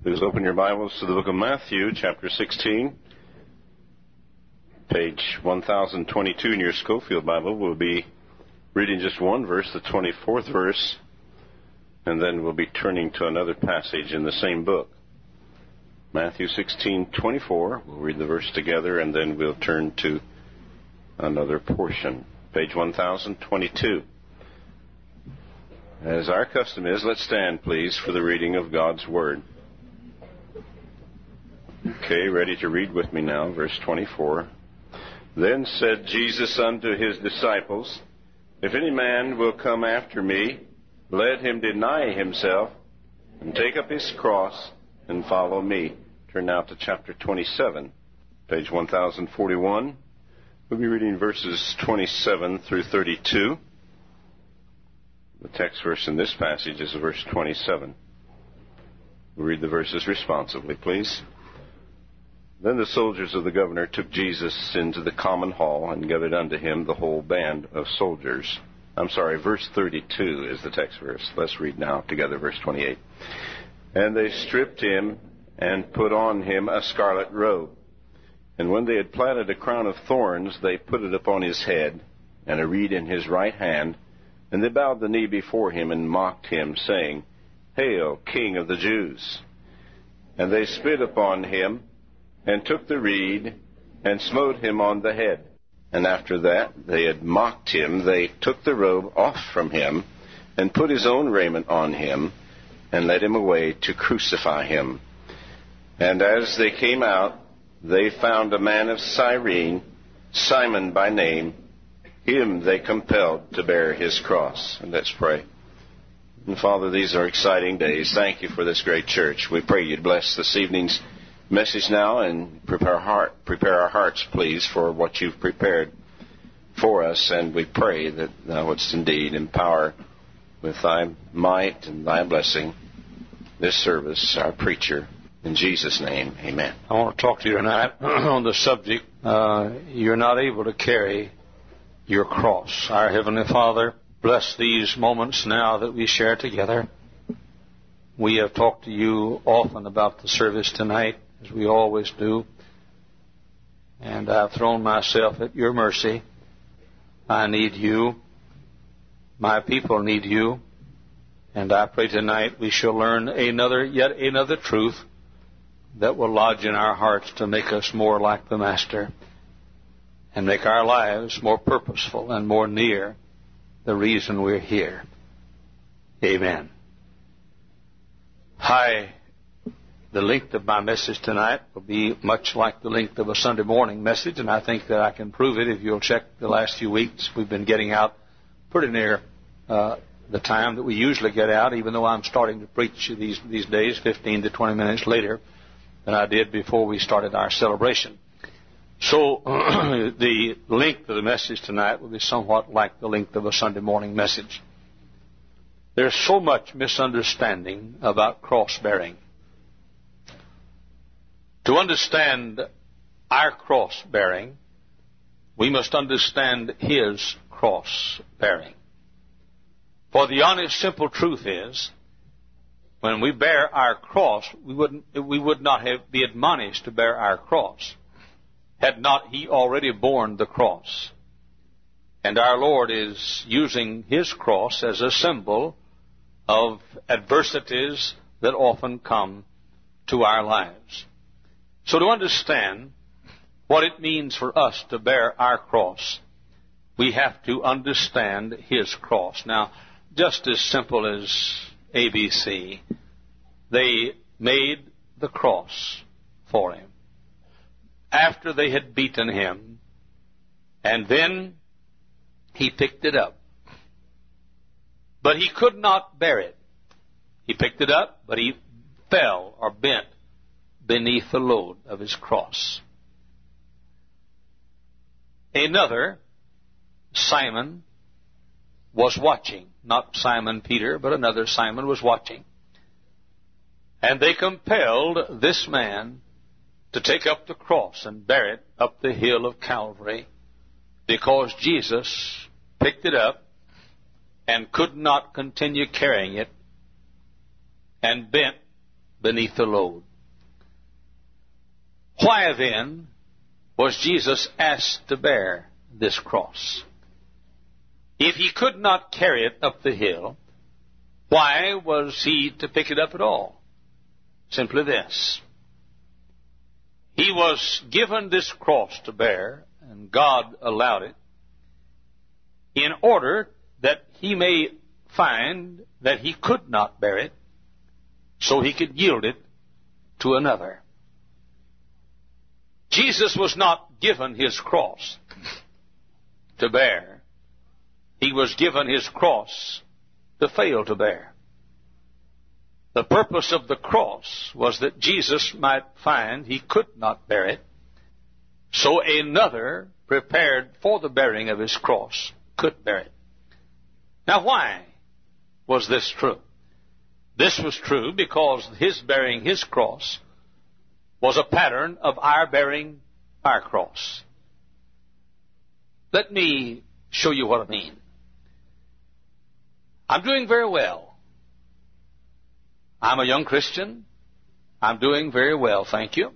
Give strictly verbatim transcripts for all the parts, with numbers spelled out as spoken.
Please open your Bibles to the book of Matthew, chapter sixteen. Page one thousand twenty-two in your Schofield Bible. We'll be reading just one verse, the twenty-fourth verse, and then we'll be turning to another passage in the same book. Matthew sixteen twenty-four. We'll read the verse together, and then we'll turn to another portion. Page one thousand twenty-two. As our custom is, let's stand, please, for the reading of God's Word. Okay, ready to read with me now, verse twenty-four. Then said Jesus unto his disciples, If any man will come after me, let him deny himself, and take up his cross, and follow me. Turn now to chapter twenty-seven, page one thousand forty-one. We'll be reading verses twenty-seven through thirty-two. The text verse in this passage is verse twenty-seven. We'll read the verses responsively, please. Then the soldiers of the governor took Jesus into the common hall and gathered unto him the whole band of soldiers. I'm sorry, verse thirty-two is the text verse. Let's read now together verse twenty-eight. And they stripped him and put on him a scarlet robe. And when they had platted a crown of thorns, they put it upon his head, and a reed in his right hand. And they bowed the knee before him and mocked him, saying, Hail, King of the Jews! And they spit upon him, and took the reed, and smote him on the head. And after that they had mocked him, they took the robe off from him, and put his own raiment on him, and led him away to crucify him. And as they came out, they found a man of Cyrene, Simon by name. Him they compelled to bear his cross. And let's pray. And Father, these are exciting days. Thank you for this great church. We pray you'd bless this evening's message now, and prepare our heart, prepare our hearts, please, for what you've prepared for us. And we pray that thou wouldst indeed empower with thy might and thy blessing this service, our preacher. In Jesus' name, amen. I want to talk to you tonight on the subject, uh, you're not able to carry your cross. Our Heavenly Father, bless these moments now that we share together. We have talked to you often about the service tonight, as we always do. And I've thrown myself at your mercy. I need you. My people need you. And I pray tonight we shall learn another, yet another truth that will lodge in our hearts to make us more like the Master and make our lives more purposeful and more near the reason we're here. Amen. Hi. The length of my message tonight will be much like the length of a Sunday morning message, and I think that I can prove it if you'll check the last few weeks. We've been getting out pretty near uh, the time that we usually get out, even though I'm starting to preach these, these days fifteen to twenty minutes later than I did before we started our celebration. So the length of the message tonight will be somewhat like the length of a Sunday morning message. There's so much misunderstanding about cross-bearing. To understand our cross-bearing, we must understand His cross-bearing. For the honest, simple truth is, when we bear our cross, we wouldn't, we would not have be admonished to bear our cross had not He already borne the cross. And our Lord is using His cross as a symbol of adversities that often come to our lives. So to understand what it means for us to bear our cross, we have to understand His cross. Now, just as simple as A B C, they made the cross for Him after they had beaten Him, and then He picked it up. But He could not bear it. He picked it up, but He fell or bent beneath the load of His cross. Another, Simon, was watching. Not Simon Peter, but another Simon was watching. And they compelled this man to take up the cross and bear it up the hill of Calvary, because Jesus picked it up and could not continue carrying it and bent beneath the load. Why then was Jesus asked to bear this cross? If he could not carry it up the hill, why was he to pick it up at all? Simply this. He was given this cross to bear, and God allowed it, in order that he may find that he could not bear it, so he could yield it to another. Jesus was not given his cross to bear. He was given his cross to fail to bear. The purpose of the cross was that Jesus might find he could not bear it, so another prepared for the bearing of his cross could bear it. Now, why was this true? This was true because his bearing his cross was a pattern of our bearing our cross. Let me show you what I mean. I'm doing very well. I'm a young Christian. I'm doing very well, thank you.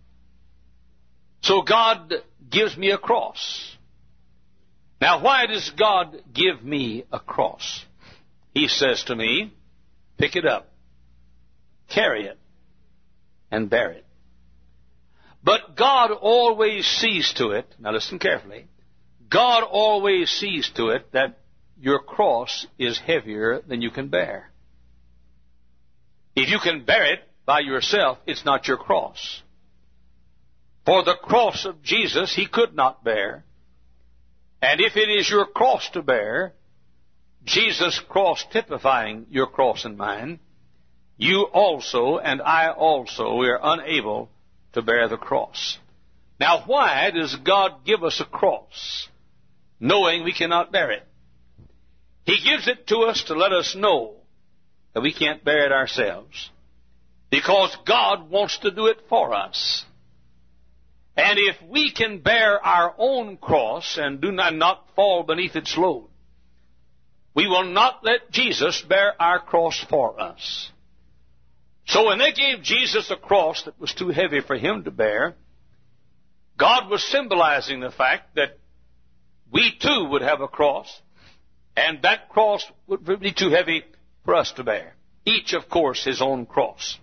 So God gives me a cross. Now, why does God give me a cross? He says to me, pick it up, carry it, and bear it. But God always sees to it, now listen carefully, God always sees to it that your cross is heavier than you can bear. If you can bear it by yourself, it's not your cross. For the cross of Jesus he could not bear. And if it is your cross to bear, Jesus' cross typifying your cross and mine, you also and I also, we are unable to bear the cross. Now, why does God give us a cross, knowing we cannot bear it? He gives it to us to let us know that we can't bear it ourselves, because God wants to do it for us. And if we can bear our own cross and do not, not fall beneath its load, we will not let Jesus bear our cross for us. So when they gave Jesus a cross that was too heavy for him to bear, God was symbolizing the fact that we too would have a cross, and that cross would be too heavy for us to bear. Each, of course, his own cross.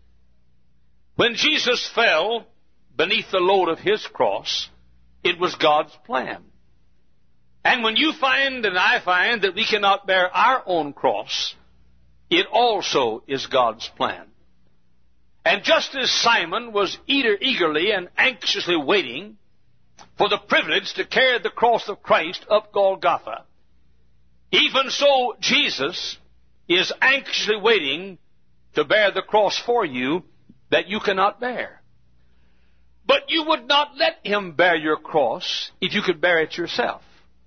When Jesus fell beneath the load of his cross, it was God's plan. And when you find and I find that we cannot bear our own cross, it also is God's plan. And just as Simon was eager, eagerly and anxiously waiting for the privilege to carry the cross of Christ up Golgotha, even so Jesus is anxiously waiting to bear the cross for you that you cannot bear. But you would not let him bear your cross if you could bear it yourself.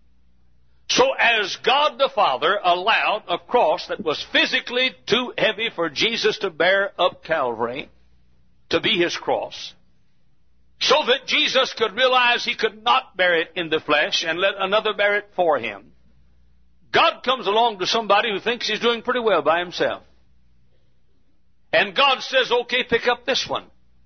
So as God the Father allowed a cross that was physically too heavy for Jesus to bear up Calvary to be his cross, so that Jesus could realize he could not bear it in the flesh and let another bear it for him, God comes along to somebody who thinks he's doing pretty well by himself. And God says, okay, pick up this one.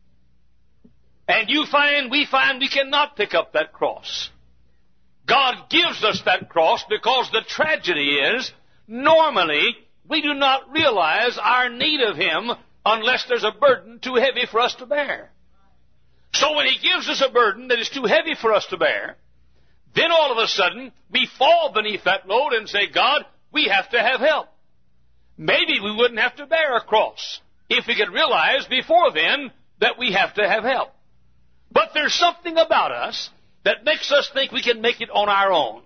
And you find, we find we cannot pick up that cross. God gives us that cross because the tragedy is, normally, we do not realize our need of him unless there's a burden too heavy for us to bear. So when he gives us a burden that is too heavy for us to bear, then all of a sudden, we fall beneath that load and say, God, we have to have help. Maybe we wouldn't have to bear a cross if we could realize before then that we have to have help. But there's something about us that makes us think we can make it on our own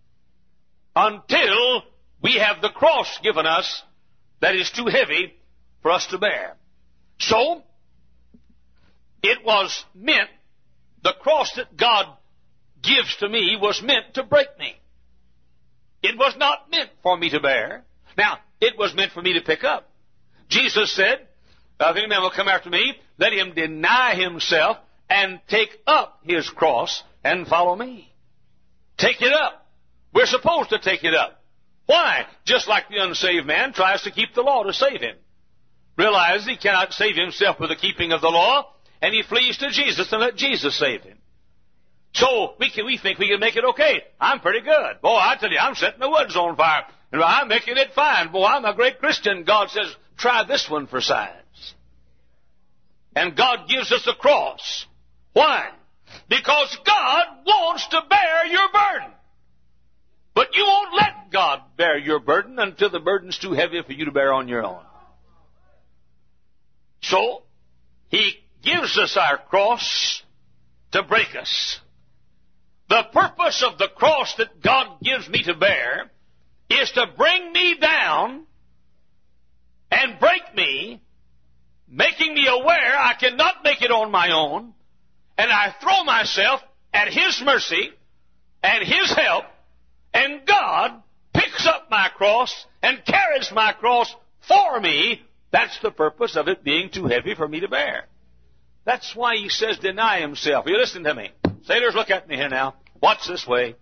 until we have the cross given us that is too heavy for us to bear. So, it was meant, the cross that God gives to me was meant to break me. It was not meant for me to bear. Now, it was meant for me to pick up. Jesus said, if any man will come after me, let him deny himself and take up his cross and follow me. Take it up. We're supposed to take it up. Why? Just like the unsaved man tries to keep the law to save him. realizes he cannot save himself with the keeping of the law, and he flees to Jesus and let Jesus save him. So we can, we think we can make it okay. I'm pretty good. Boy, I tell you, I'm setting the woods on fire. And I'm making it fine. Boy, I'm a great Christian. God says, try this one for size. And God gives us a cross. Why? Because God wants to bear your burden. But you won't let God bear your burden until the burden's too heavy for you to bear on your own. So, He gives us our cross to break us. The purpose of the cross that God gives me to bear is to bring me down and break me, making me aware I cannot make it on my own, and I throw myself at His mercy and His help, and God picks up my cross and carries my cross for me. That's the purpose of it being too heavy for me to bear. That's why He says deny Himself. You listen to me. Sailors, look at me here now. Watch this way.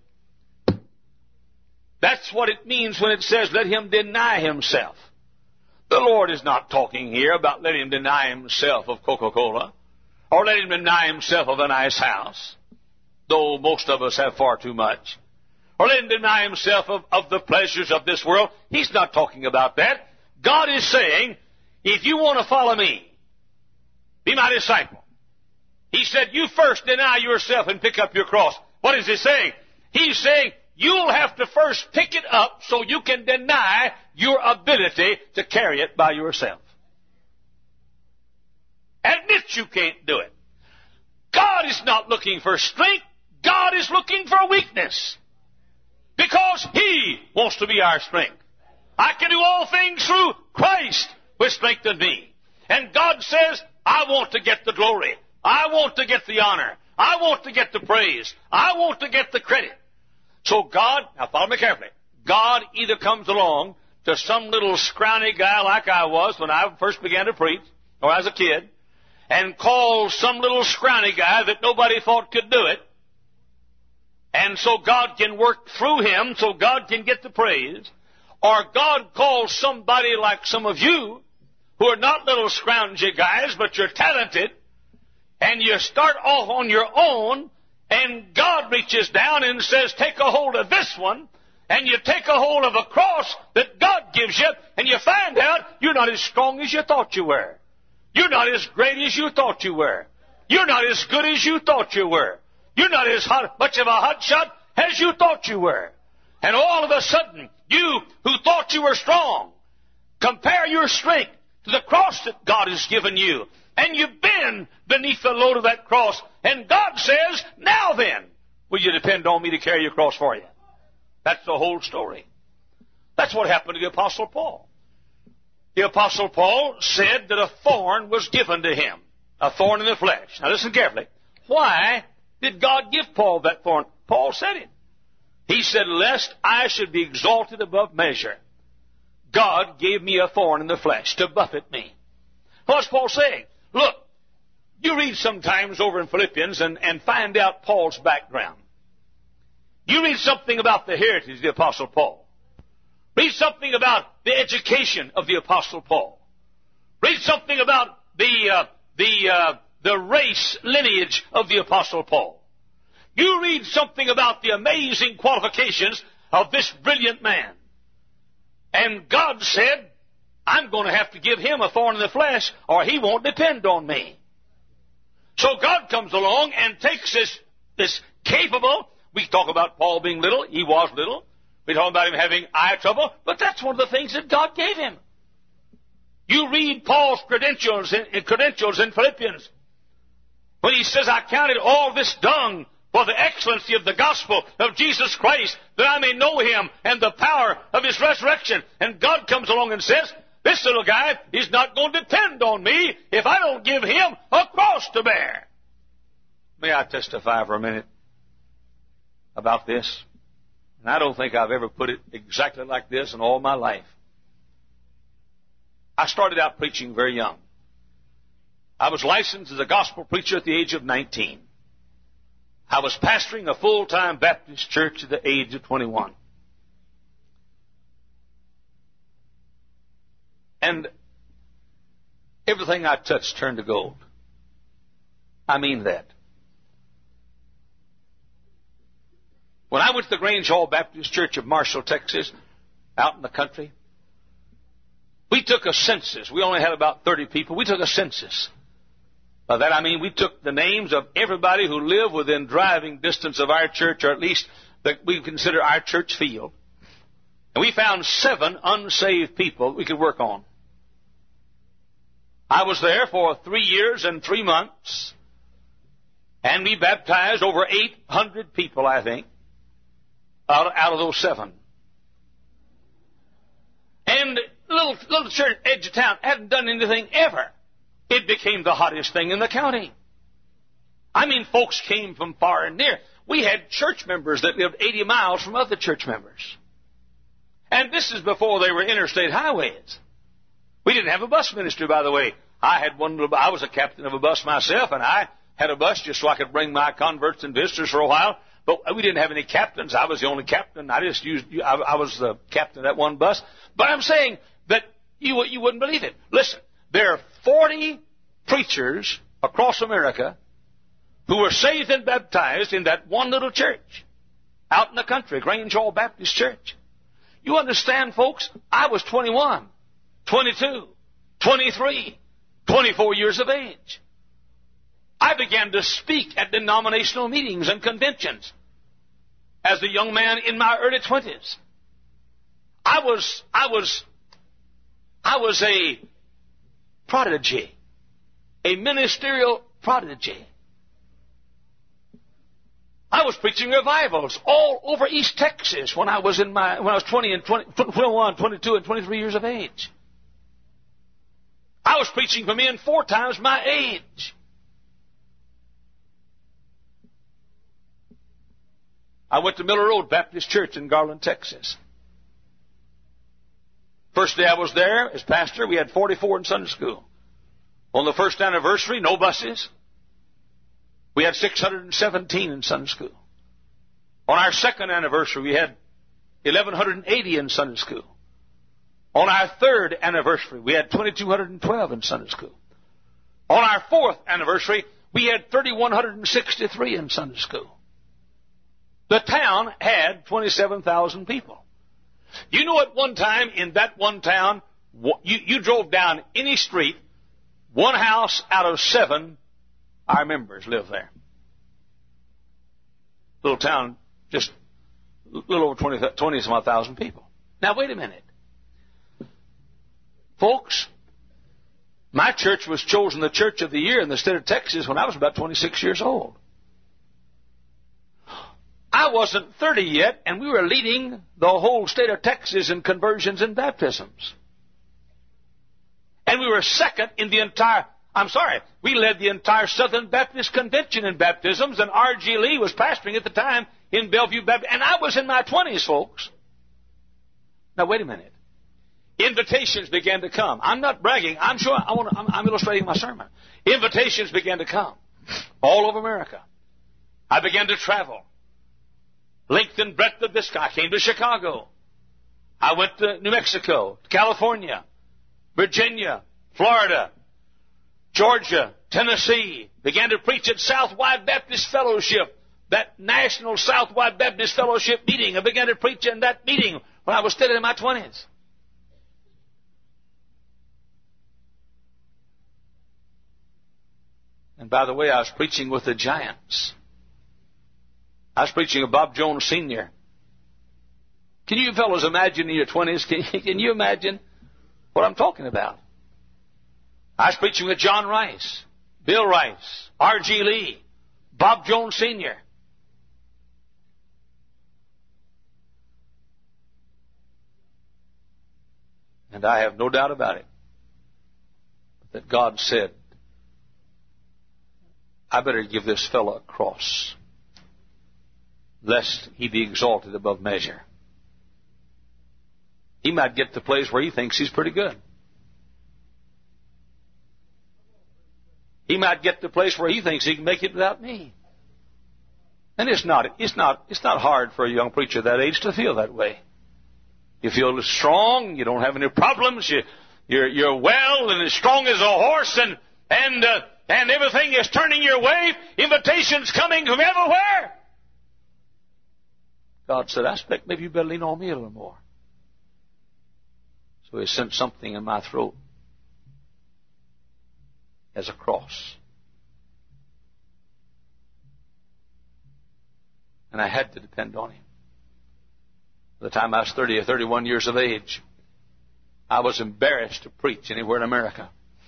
That's what it means when it says let him deny himself. The Lord is not talking here about let him deny himself of Coca-Cola or let him deny himself of a nice house, though most of us have far too much, or let him deny himself of, of the pleasures of this world. He's not talking about that. God is saying, if you want to follow me, be my disciple. He said, you first deny yourself and pick up your cross. What is he saying? He's saying, you'll have to first pick it up so you can deny your ability to carry it by yourself. Admit you can't do it. God is not looking for strength. God is looking for weakness. Because He wants to be our strength. I can do all things through Christ which strengthened me. And God says, I want to get the glory. I want to get the honor. I want to get the praise. I want to get the credit. So God, now follow me carefully, God either comes along to some little scrawny guy like I was when I first began to preach, or as a kid, and calls some little scrawny guy that nobody thought could do it, and so God can work through him so God can get the praise, or God calls somebody like some of you who are not little scroungy guys, but you're talented, and you start off on your own, and God reaches down and says, take a hold of this one, and you take a hold of a cross that God gives you, and you find out you're not as strong as you thought you were. You're not as great as you thought you were. You're not as good as you thought you were. You're not as hot, much of a hot shot as you thought you were. And all of a sudden, you who thought you were strong, compare your strength to the cross that God has given you. And you bend beneath the load of that cross. And God says, now then, will you depend on me to carry your cross for you? That's the whole story. That's what happened to the Apostle Paul. The Apostle Paul said that a thorn was given to him. A thorn in the flesh. Now listen carefully. Why did God give Paul that thorn? Paul said it. He said, lest I should be exalted above measure, God gave me a thorn in the flesh to buffet me. What's Paul saying? Look, you read sometimes over in Philippians and, and find out Paul's background. You read something about the heritage of the Apostle Paul. Read something about the education of the Apostle Paul. Read something about the uh, the uh, the race lineage of the Apostle Paul. You read something about the amazing qualifications of this brilliant man. And God said, I'm going to have to give him a thorn in the flesh or he won't depend on me. So God comes along and takes this, this capable, we talk about Paul being little, he was little. We talk about him having eye trouble, but that's one of the things that God gave him. You read Paul's credentials in, credentials in Philippians. When he says, I counted all this dung for the excellency of the gospel of Jesus Christ, that I may know him and the power of his resurrection. And God comes along and says, this little guy is not going to depend on me if I don't give him a cross to bear. May I testify for a minute about this? And I don't think I've ever put it exactly like this in all my life. I started out preaching very young. I was licensed as a gospel preacher at the age of nineteen. I was pastoring a full-time Baptist church at the age of twenty-one. And everything I touched turned to gold. I mean that. When I went to the Grange Hall Baptist Church of Marshall, Texas, out in the country, we took a census. We only had about thirty people. We took a census. By that I mean we took the names of everybody who lived within driving distance of our church, or at least that we consider our church field. And we found seven unsaved people we could work on. I was there for three years and three months, and we baptized over eight hundred people, I think, out of, out of those seven. And little little church, edge of town, hadn't done anything ever. It became the hottest thing in the county. I mean, folks came from far and near. We had church members that lived eighty miles from other church members. And this is before they were interstate highways. We didn't have a bus ministry, by the way. I had one little, I was a captain of a bus myself, and I had a bus just so I could bring my converts and visitors for a while. But we didn't have any captains. I was the only captain. I just used, I, I was the captain of that one bus. But I'm saying that you, you wouldn't believe it. Listen, there are forty preachers across America who were saved and baptized in that one little church out in the country, Grange Hall Baptist Church. You understand, folks, I was twenty-one, twenty-two, twenty-three, twenty-four years of age. I began to speak at denominational meetings and conventions as a young man in my early twenties. I was, I was, I was a prodigy, a ministerial prodigy. I was preaching revivals all over East Texas when I was in my when I was twenty and twenty, twenty-one, twenty-two, and twenty-three years of age. I was preaching for men four times my age. I went to Miller Road Baptist Church in Garland, Texas. First day I was there as pastor, we had forty-four in Sunday school. On the first anniversary, no buses. We had six hundred seventeen in Sunday school. On our second anniversary, we had eleven eighty in Sunday school. On our third anniversary, we had twenty-two twelve in Sunday school. On our fourth anniversary, we had thirty-one sixty-three in Sunday school. The town had twenty-seven thousand people. You know, at one time in that one town, you, you drove down any street, one house out of seven our members lived there. Little town, just a little over twenty, twenty some odd thousand people. Now, wait a minute. Folks, my church was chosen the church of the year in the state of Texas when I was about twenty-six years old. I wasn't thirty yet, and we were leading the whole state of Texas in conversions and baptisms. And we were second in the entire, I'm sorry, we led the entire Southern Baptist Convention in baptisms, and R G Lee was pastoring at the time in Bellevue Baptist, and I was in my twenties, folks. Now, wait a minute. Invitations began to come. I'm not bragging. I'm sure I want to, I'm, I'm illustrating my sermon. Invitations began to come all over America. I began to travel. Length and breadth of this. I came to Chicago. I went to New Mexico, California, Virginia, Florida, Georgia, Tennessee. Began to preach at Southwide Baptist Fellowship, that national Southwide Baptist Fellowship meeting. I began to preach in that meeting when I was still in my twenties. And by the way, I was preaching with the giants. I was preaching of Bob Jones Senior Can you fellows imagine in your twenties? Can, can you imagine what I'm talking about? I was preaching with John Rice, Bill Rice, R G Lee, Bob Jones Senior And I have no doubt about it that God said, I better give this fellow a cross, lest he be exalted above measure. He might get to the place where he thinks he's pretty good. He might get to the place where he thinks he can make it without me. And it's not, it's not, it's not hard for a young preacher that age to feel that way. You feel strong, you don't have any problems, you, You're, you're well and as strong as a horse, and, and, uh, and everything is turning your way. Invitations coming from everywhere. God said, I expect maybe you better lean on me a little more. So He sent something in my throat as a cross. And I had to depend on Him. By the time I was thirty or thirty-one years of age, I was embarrassed to preach anywhere in America.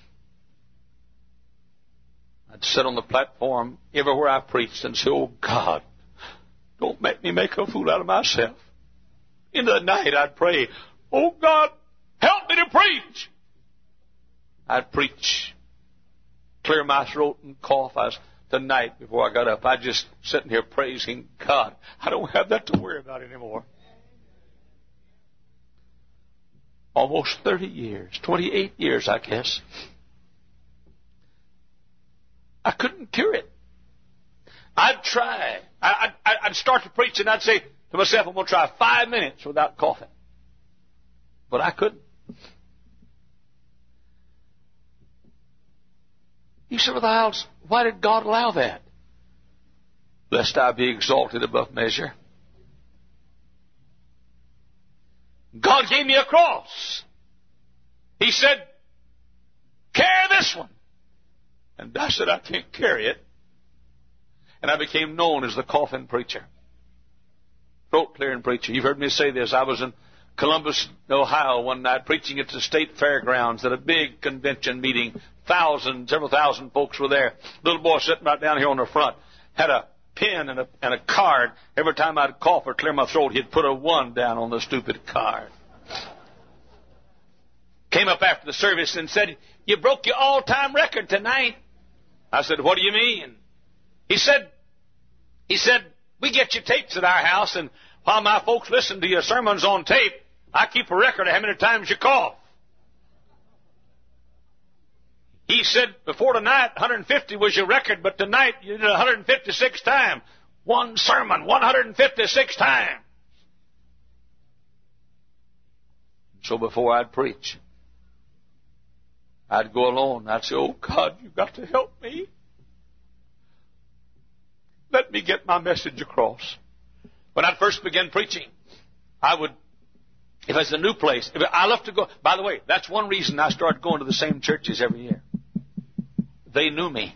I'd sit on the platform everywhere I preached and say, oh, God, don't make me make a fool out of myself. In the night I'd pray, oh, God, help me to preach. I'd preach, clear my throat and cough. I was, tonight, before I got up, I just sitting here praising God. I don't have that to worry about anymore. Almost thirty years, twenty-eight years, I guess. I couldn't cure it. I'd try. I'd, I'd start to preach and I'd say to myself, I'm going to try five minutes without coughing. But I couldn't. You said, well, Hiles, why did God allow that? Lest I be exalted above measure. God gave me a cross. He said, carry this one. And I said, I can't carry it. And I became known as the coffin preacher. Throat clearing preacher. You've heard me say this. I was in Columbus, Ohio one night preaching at the state fairgrounds at a big convention meeting. Thousands, several thousand folks were there. Little boy sitting right down here on the front had a pen and a, and a card. Every time I'd cough or clear my throat, he'd put a one down on the stupid card. Came up after the service and said, you broke your all-time record tonight. I said, what do you mean? He said, he said, we get your tapes at our house, and while my folks listen to your sermons on tape, I keep a record of how many times you cough. He said, before tonight, one hundred fifty was your record, but tonight you did one hundred fifty-six times. One sermon, one hundred fifty-six times. So before I'd preach, I'd go alone. I'd say, oh, God, you've got to help me. Let me get my message across. When I first began preaching, I would, if it's a new place, if I love to go. By the way, that's one reason I started going to the same churches every year. They knew me.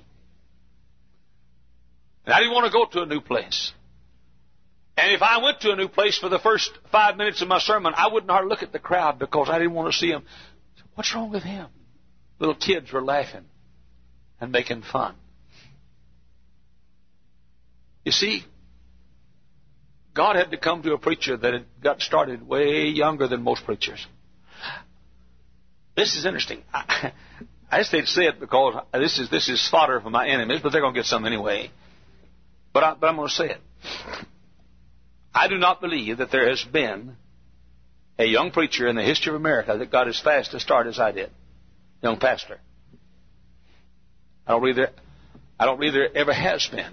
And I didn't want to go to a new place. And if I went to a new place for the first five minutes of my sermon, I wouldn't hardly look at the crowd because I didn't want to see them. What's wrong with him? Little kids were laughing and making fun. You see, God had to come to a preacher that had got started way younger than most preachers. This is interesting. I, I just hate to say it because this is this is fodder for my enemies, but they're going to get some anyway. But, I, but I'm going to say it. I do not believe that there has been a young preacher in the history of America that got as fast a start as I did. Young pastor. I don't believe there, I don't believe there ever has been.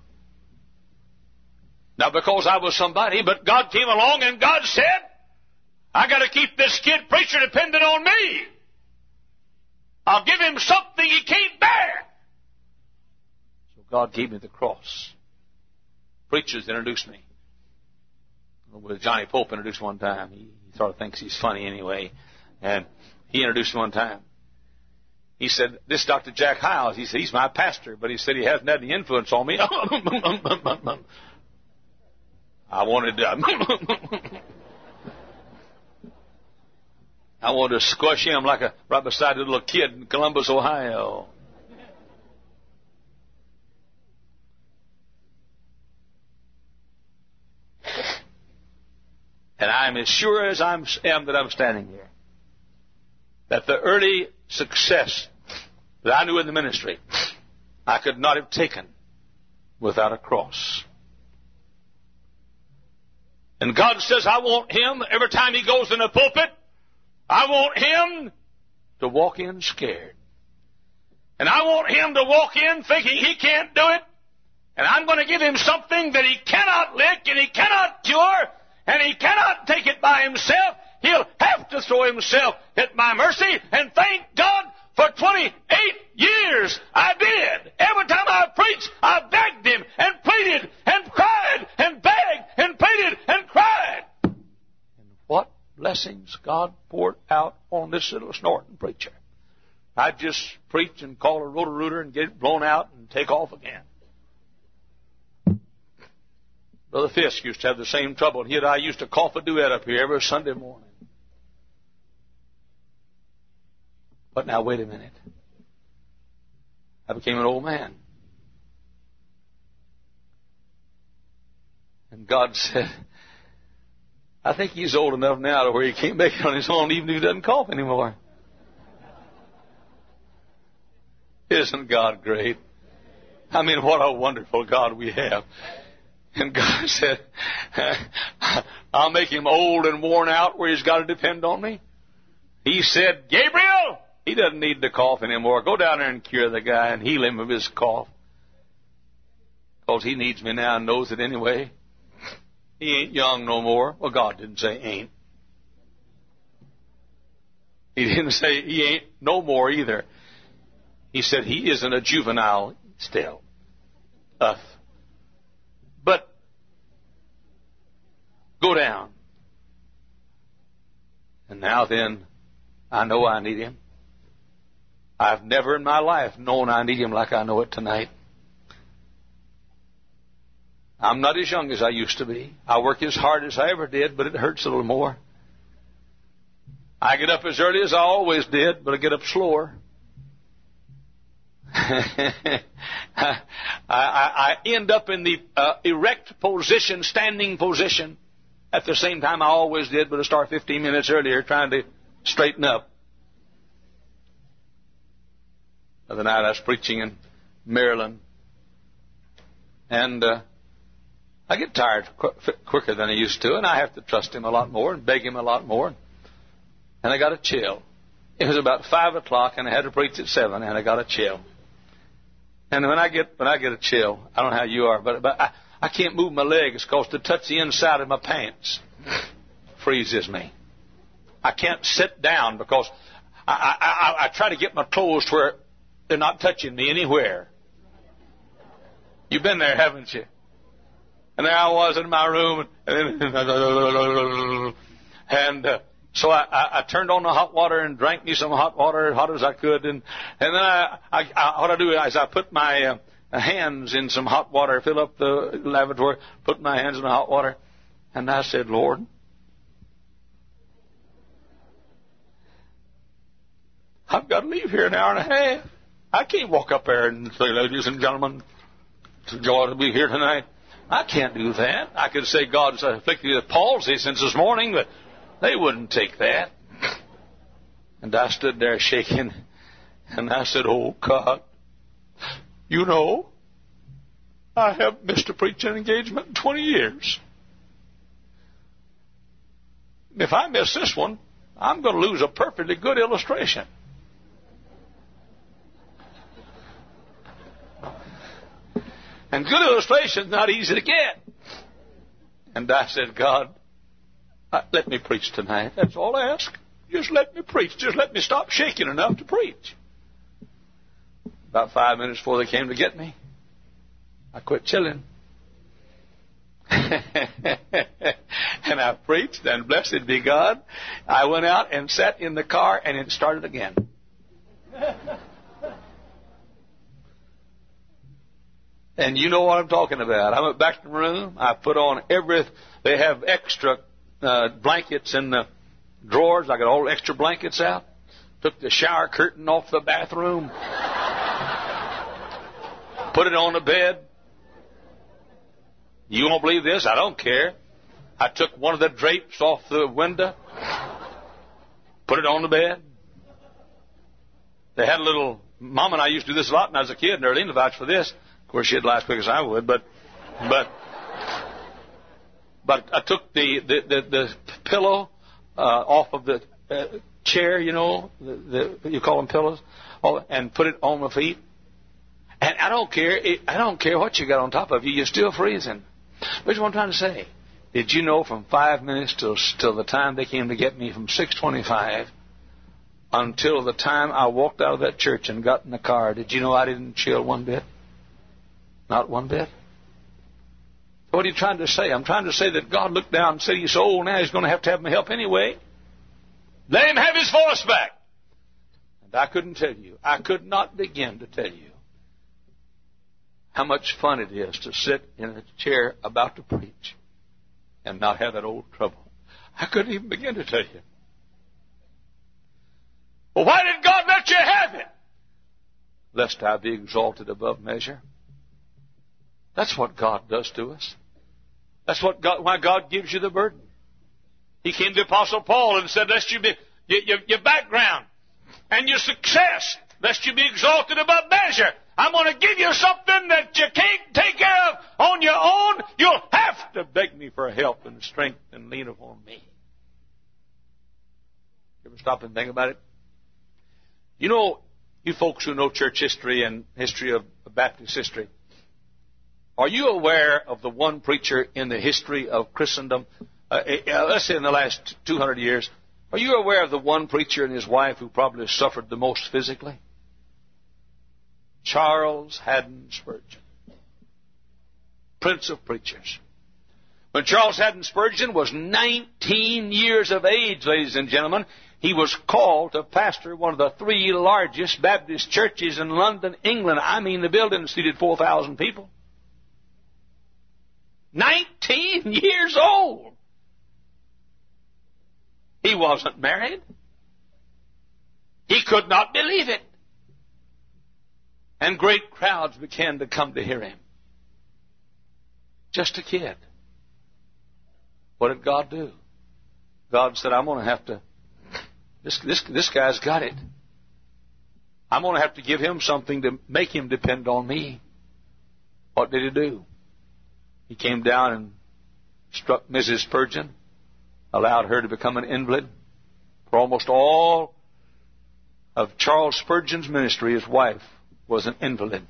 Not because I was somebody, but God came along and God said, I got to keep this kid preacher dependent on me. I'll give him something he can't bear. So God gave me the cross. Preachers introduced me. With Johnny Pope introduced one time. He, he sort of thinks he's funny anyway. And he introduced me one time. He said, this Doctor Jack Hiles, he said, he's my pastor, but he said he hasn't had any influence on me. I wanted to, I wanted to squash him like a, right beside a little kid in Columbus, Ohio. And I'm as sure as I am that I'm standing here, that the early success that I knew in the ministry, I could not have taken without a cross. And God says, I want him, every time he goes in the pulpit, I want him to walk in scared. And I want him to walk in thinking he can't do it. And I'm going to give him something that he cannot lick and he cannot cure and he cannot take it by himself. he'll have to throw himself at my mercy. And thank God for twenty-eight years I did. Every time I preached, I begged him and pleaded and cried and begged and pleaded and cried. And what blessings God poured out on this little snorting preacher. I'd just preach and call a roto-rooter and get it blown out and take off again. Brother Fisk used to have the same trouble. He and I used to cough a duet up here every Sunday morning. But now, wait a minute. I became an old man. And God said, I think he's old enough now to where he can't make it on his own even if he doesn't cough anymore. Isn't God great? I mean, what a wonderful God we have. And God said, I'll make him old and worn out where he's got to depend on me. He said, Gabriel, he doesn't need to cough anymore. Go down there and cure the guy and heal him of his cough. Because he needs me now and knows it anyway. He ain't young no more. Well, God didn't say ain't. He didn't say he ain't no more either. He said he isn't a juvenile still. Uh, but go down. And now then, I know I need him. I've never in my life known I need him like I know it tonight. I'm not as young as I used to be. I work as hard as I ever did, but it hurts a little more. I get up as early as I always did, but I get up slower. I, I, I end up in the uh, erect position, standing position, at the same time I always did, but I start fifteen minutes earlier trying to straighten up. The other night I was preaching in Maryland, and uh, I get tired qu- quicker than I used to, and I have to trust him a lot more and beg him a lot more. And I got a chill. It was about five o'clock, and I had to preach at seven, and I got a chill. And when I get when I get a chill, I don't know how you are, but, but I, I can't move my legs because to touch the inside of my pants freezes me. I can't sit down because I, I, I, I try to get my clothes to where they're not touching me anywhere. You've been there, haven't you? And there I was in my room, and, and uh, so I, I, I turned on the hot water and drank me some hot water, hot as I could, and and then I, I, I what I do is I put my uh, hands in some hot water, fill up the lavatory, put my hands in the hot water, and I said, Lord, I've got to leave here an hour and a half. I can't walk up there and say, ladies and gentlemen, it's a joy to be here tonight. I can't do that. I could say God's afflicted with palsy since this morning, but they wouldn't take that. And I stood there shaking, and I said, oh, God, you know, I have missed a preaching engagement in twenty years. If I miss this one, I'm going to lose a perfectly good illustration. And good illustration's not easy to get. And I said, God, let me preach tonight. That's all I ask. Just let me preach. Just let me stop shaking enough to preach. About five minutes before they came to get me, I quit chilling. And I preached, and blessed be God, I went out and sat in the car, and it started again. And you know what I'm talking about. I went back to the room. I put on every... They have extra uh, blankets in the drawers. I got all the extra blankets out. Took the shower curtain off the bathroom. Put it on the bed. You won't believe this. I don't care. I took one of the drapes off the window. Put it on the bed. They had a little... Mom and I used to do this a lot when I was a kid, and Earlene vouched for this. Of course, she'd lie as quick as I would, but, but, but I took the the the, the pillow uh, off of the uh, chair, you know, the, the you call them pillows, oh, and put it on my feet. And I don't care, it, I don't care what you got on top of you, you're still freezing. Here's what I'm trying to say: Did you know from five minutes till, till the time they came to get me, from six twenty-five until the time I walked out of that church and got in the car, did you know I didn't chill one bit? Not one bit. What are you trying to say? I'm trying to say that God looked down and said, he's so old now, he's going to have to have my help anyway. Let him have his voice back. And I couldn't tell you, I could not begin to tell you how much fun it is to sit in a chair about to preach and not have that old trouble. I couldn't even begin to tell you. Well, why did God let you have it? Lest I be exalted above measure. That's what God does to us. That's what God, why God gives you the burden. He came to Apostle Paul and said, lest you be, your, your, your background and your success, lest you be exalted above measure. I'm going to give you something that you can't take care of on your own. You'll have to beg me for help and strength and lean upon me. You ever stop and think about it? You know, you folks who know church history and history of Baptist history, are you aware of the one preacher in the history of Christendom, uh, uh, let's say in the last two hundred years, are you aware of the one preacher and his wife who probably suffered the most physically? Charles Haddon Spurgeon, Prince of Preachers. When Charles Haddon Spurgeon was nineteen years of age, ladies and gentlemen, he was called to pastor one of the three largest Baptist churches in London, England. I mean, the building seated four thousand people. nineteen years old. He wasn't married. He could not believe it. And great crowds began to come to hear him. Just a kid. What did God do? God said, I'm going to have to, this, this, this guy's got it. I'm going to have to give him something to make him depend on me. What did he do? He came down and struck Missus Spurgeon, allowed her to become an invalid. For almost all of Charles Spurgeon's ministry, his wife was an invalid.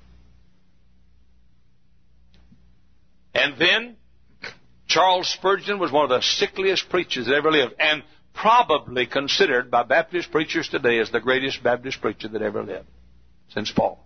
And then Charles Spurgeon was one of the sickliest preachers that ever lived, and probably considered by Baptist preachers today as the greatest Baptist preacher that ever lived since Paul.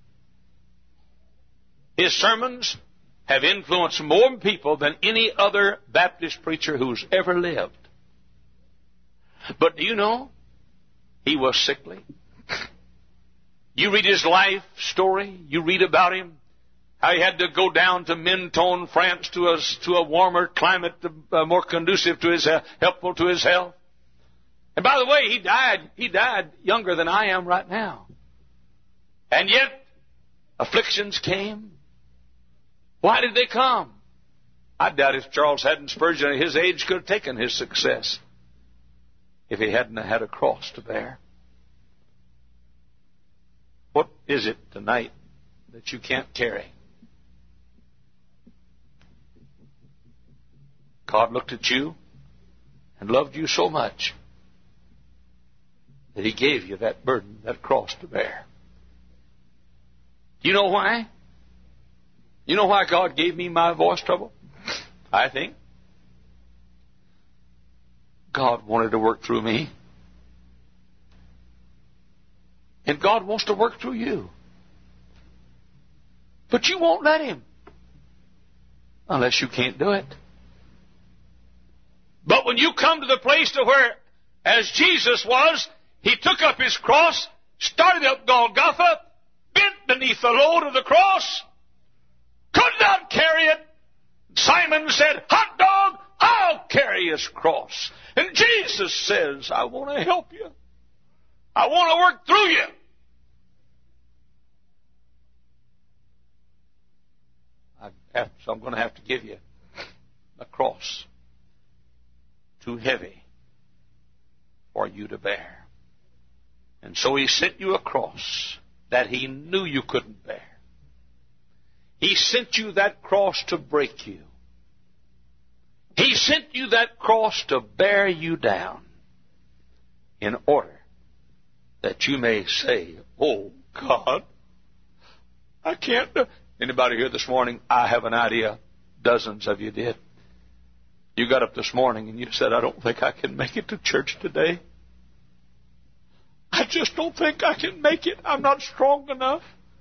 His sermons have influenced more people than any other Baptist preacher who's ever lived. But do you know, he was sickly. You read his life story, you read about him, how he had to go down to Menton, France, to a, to a warmer climate, uh, more conducive to his, uh, helpful to his health. And by the way, he died, he died younger than I am right now. And yet, afflictions came. Why did they come? I doubt if Charles Haddon Spurgeon at his age could have taken his success if he hadn't had a cross to bear. What is it tonight that you can't carry? God looked at you and loved you so much that he gave you that burden, that cross to bear. Do you know why? You know why God gave me my voice trouble? I think God wanted to work through me. And God wants to work through you. But you won't let him. Unless you can't do it. But when you come to the place to where, as Jesus was, he took up his cross, started up Golgotha, bent beneath the load of the cross, could not carry it. Simon said, hot dog, I'll carry his cross. And Jesus says, I want to help you. I want to work through you. I have, so I'm going to have to give you a cross too heavy for you to bear. And so he sent you a cross that he knew you couldn't bear. He sent you that cross to break you. He sent you that cross to bear you down in order that you may say, oh, God, I can't do. Anybody here this morning? I have an idea. Dozens of you did. You got up this morning and you said, I don't think I can make it to church today. I just don't think I can make it. I'm not strong enough.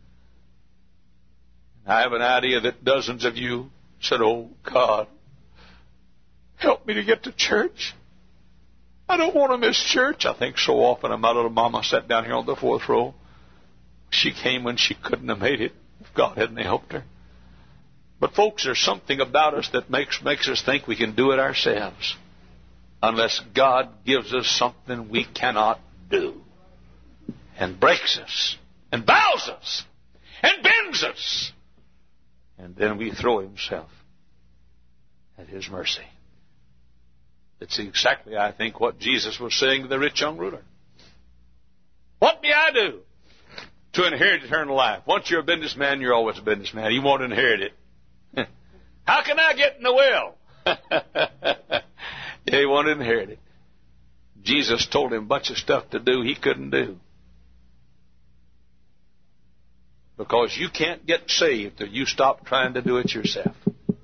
I have an idea that dozens of you said, oh, God, help me to get to church. I don't want to miss church. I think so often. And my little mama sat down here on the fourth row. She came when she couldn't have made it if God hadn't helped her. But folks, there's something about us that makes makes us think we can do it ourselves, unless God gives us something we cannot do, and breaks us, and bows us, and bends us, and then we throw Himself at His mercy. It's exactly, I think, what Jesus was saying to the rich young ruler. What may I do to inherit eternal life? Once you're a businessman, you're always a businessman. You won't inherit it. How can I get in the will? Yeah, he won't inherit it. Jesus told him a bunch of stuff to do he couldn't do. Because you can't get saved till you stop trying to do it yourself.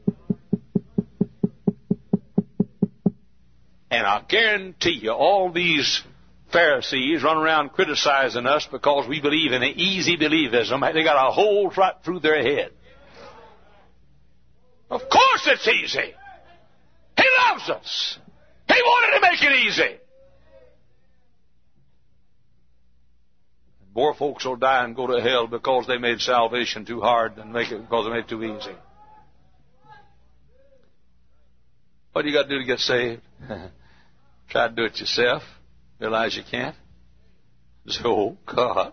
And I guarantee you, all these Pharisees run around criticizing us because we believe in an easy believism. They got a hole right through their head. Of course it's easy. He loves us. He wanted to make it easy. More folks will die and go to hell because they made salvation too hard than make it because they made it too easy. What do you got to do to get saved? Try to do it yourself. Realize you can't. Say, oh, God,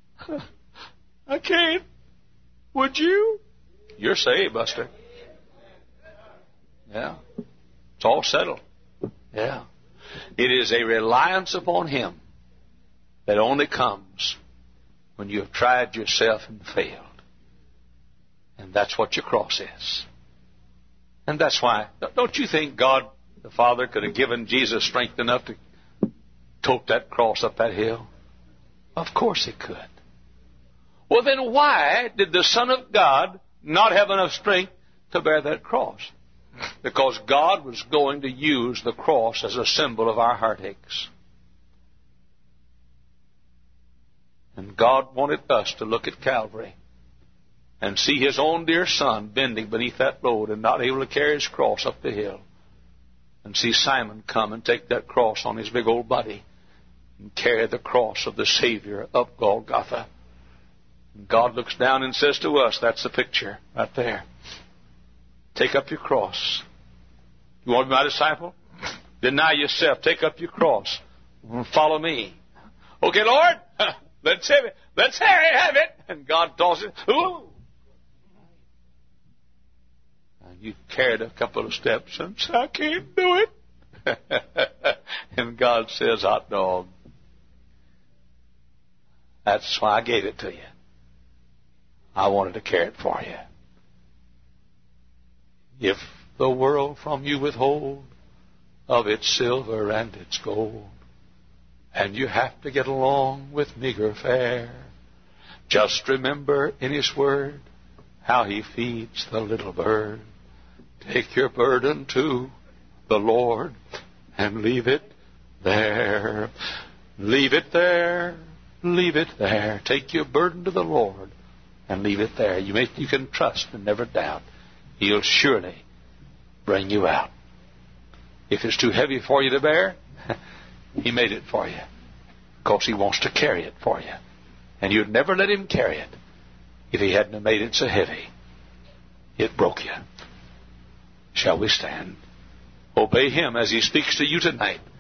I can't. Would you? You're saved, Buster. Yeah. It's all settled. Yeah. It is a reliance upon Him that only comes when you have tried yourself and failed. And that's what your cross is. And that's why, don't you think God the Father could have given Jesus strength enough to tote that cross up that hill? Of course He could. Well, then why did the Son of God not have enough strength to bear that cross? Because God was going to use the cross as a symbol of our heartaches. And God wanted us to look at Calvary and see His own dear Son bending beneath that load and not able to carry His cross up the hill. And see Simon come and take that cross on his big old body and carry the cross of the Savior up Golgotha. And God looks down and says to us, that's the picture right there. Take up your cross. You want to be my disciple? Deny yourself. Take up your cross. Follow me. Okay, Lord, let's have it. Let's have it. And God tosses it. Ooh. And you carried a couple of steps and said, I can't do it. And God says, hot dog. That's why I gave it to you. I wanted to carry it for you. If the world from you withhold of its silver and its gold, and you have to get along with meager fare, just remember in His word how He feeds the little bird. Take your burden to the Lord and leave it there. Leave it there. Leave it there. Take your burden to the Lord and leave it there. You may, you can trust and never doubt. He'll surely bring you out. If it's too heavy for you to bear, He made it for you because He wants to carry it for you. And you'd never let Him carry it if He hadn't made it so heavy. It broke you. Shall we stand? Obey Him as He speaks to you tonight.